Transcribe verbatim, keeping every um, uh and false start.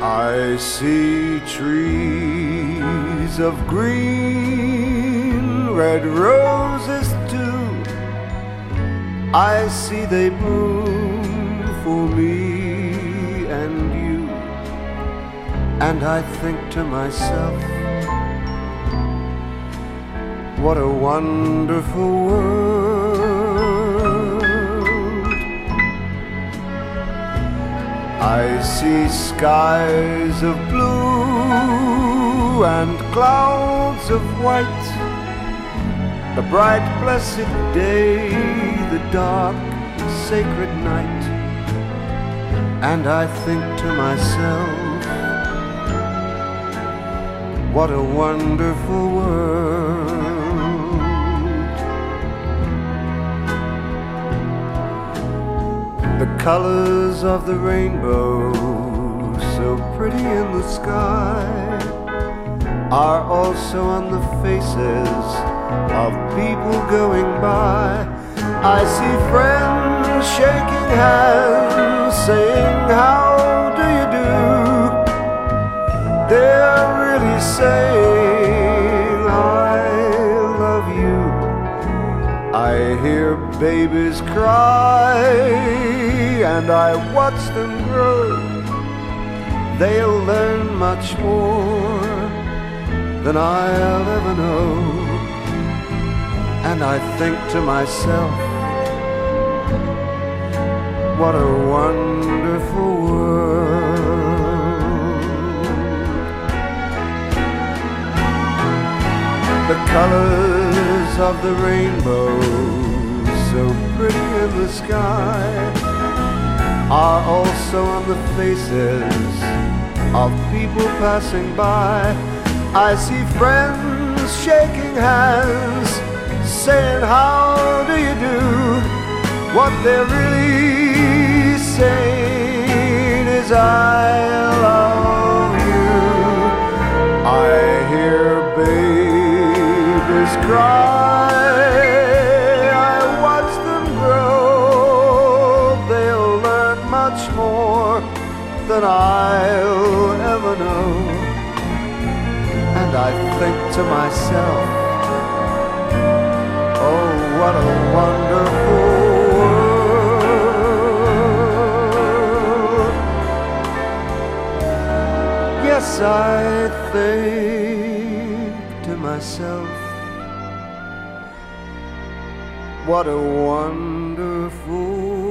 I see trees of green, red roses too. I see they bloom for me and you. And I think to myself, what a wonderful world. I see skies of blue and clouds of white, the bright blessed day, the dark sacred night. And I think to myself, what a wonderful world. The colors of the rainbow, so pretty in the sky, are also on the faces of people going by. I see friends shaking hands, saying, how do you do? They're really saying, I love you. I hear babies cry, and I watch them grow. They'll learn much more than I'll ever know. And I think to myself, what a wonderful world. The colors of the rainbow, so pretty in the sky, are also on the faces of people passing by. I see friends shaking hands, saying, how do you do? What they're really saying is, I love you. I hear babies cry, I watch them grow. They'll learn much more than I'll ever know. And I think to myself, oh, what a wonderful world. Yes, I think to myself, what a wonderful